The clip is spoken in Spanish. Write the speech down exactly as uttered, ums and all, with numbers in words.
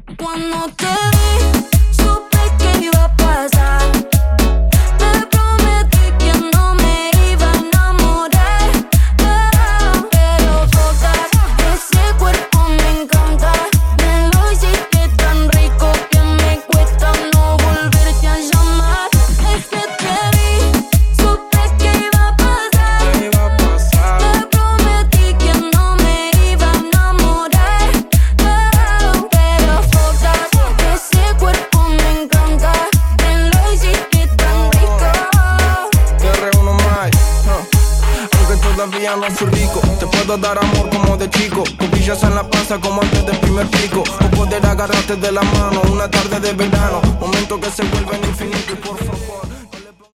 Cuando te vi, supe que iba a pasar. Te prometí que no me iba a enamorar. Oh, pero toca, ese cuerpo me encanta. Me lo hiciste tan rico que me cuesta no volverte a llamar. Es que te vi, supe que iba a pasar. ¿Qué iba a pasar? Te prometí que no me iba a enamorar. Oh, pero toca, ese cuerpo me encanta. Me lo hiciste tan rico. Te reúno más, huh. Aunque todavía no soy rico, te puedo dar amor como de chico. Cosquillas en la panza como antes del primer pico. O poder agarrarte de la mano una tarde de verano. Momentos que se vuelven infinitos y por favor